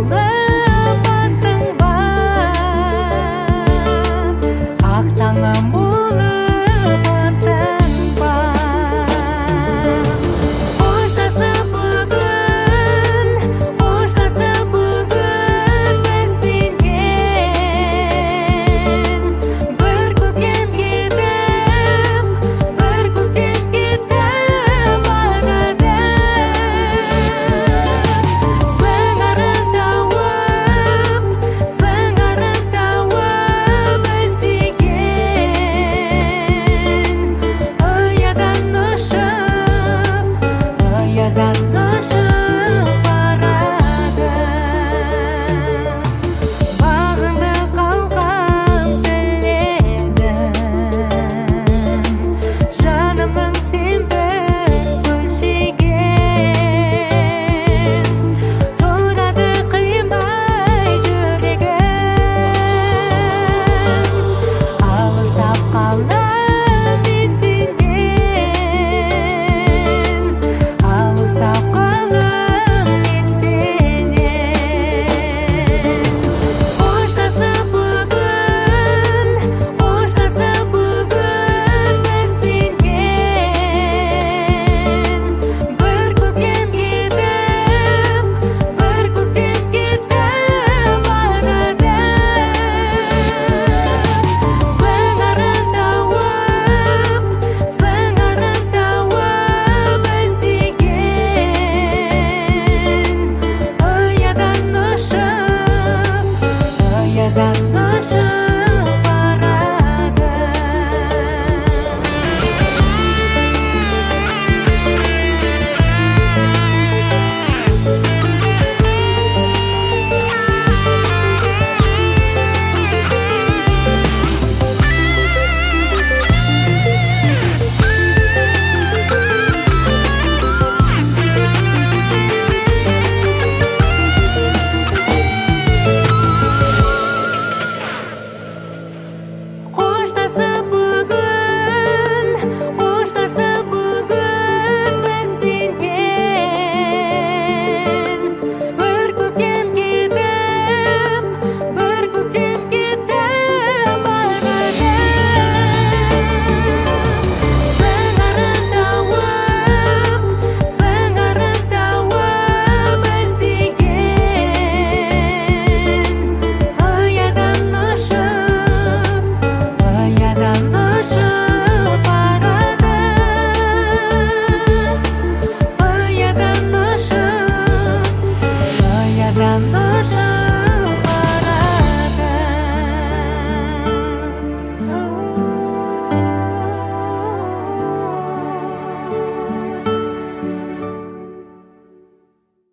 болып аттың ба, ақ таңым болып аттың ба. Қоштасып бүгін бізбенен, бір көктем кетіп барады. Сыңарын тауып іздеген, ұядан ұшып барады. Бағыңды қалқам тіледім, жанымның сен бір бөлшегін. Тонады қимай жүрегім, алыстап қалам мен сенен, алыстап қалам мен сенен. Қоштасып бүгін бізбенен, бір көктем кетіп барады. Сыңарын тауып іздеген, ұядан ұшып барады. Қоштасып бүгін бізбенен, бір көктем кетіп барады. Сыңарын тауып іздеген, ұядан ұшып барады. Ұядан ұшып